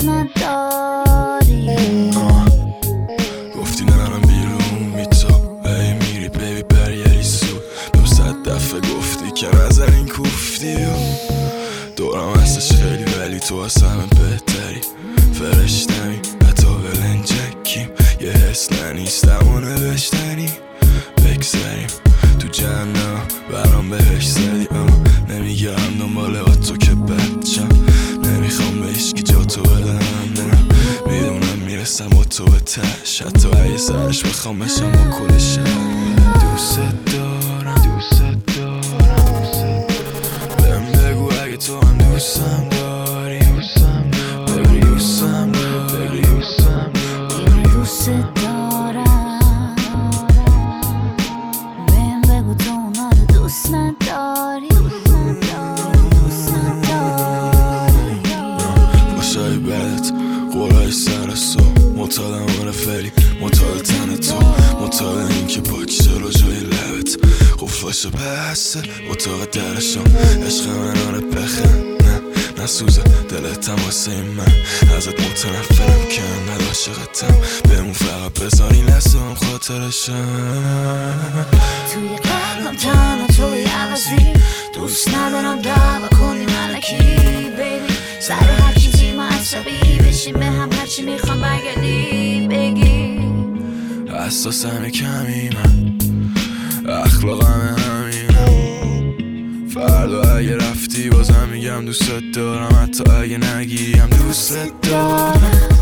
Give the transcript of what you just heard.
نداری. گفتی نرم بیرون میتو ای میری بیبی برگری سو 200 دفعه گفتی که نظر این کوفتی دورم هستش خیلی ولی تو از همه بهتری فرشتمی حتی ولنجکیم یه حس ننیستم و نوشتنی بگذاریم تو جهنم برام بهش زدی نمیگم دنبال تو که بچم نمیخوام به هیچکی جا تو بدم میدونم میرسم با تو به تش حتی اگه سرش بخوام بشم با کل شهر دوست دارم بهم بگو اگه تو هم دوستم داری دوست دارم بهم بگو تو اونا رو دوست نداری. باشای بدت قولای سر سو معتادم آره فری معتاد تن تو معتاد این که پاک چرا جای لبت قفلاش بسته اتاق درشم عشق من آره بخن نه سوزه دلتم واسه من ازت متنفرم که انقدر عاشقتم بهمون فقط بذاری لستم خاطرشم توی قلبم تنها توی عوضی دوست ندارم دعوا کنی ملکی بیبی سر هر چیزی ما عصبی بشیم به هم هرچی میخوام برگردی بگی حساسم کمی من اخلاقم همینم فردا اگه رفتی بازم میگم دوست دارم حتی اگه نگیم دوست دارم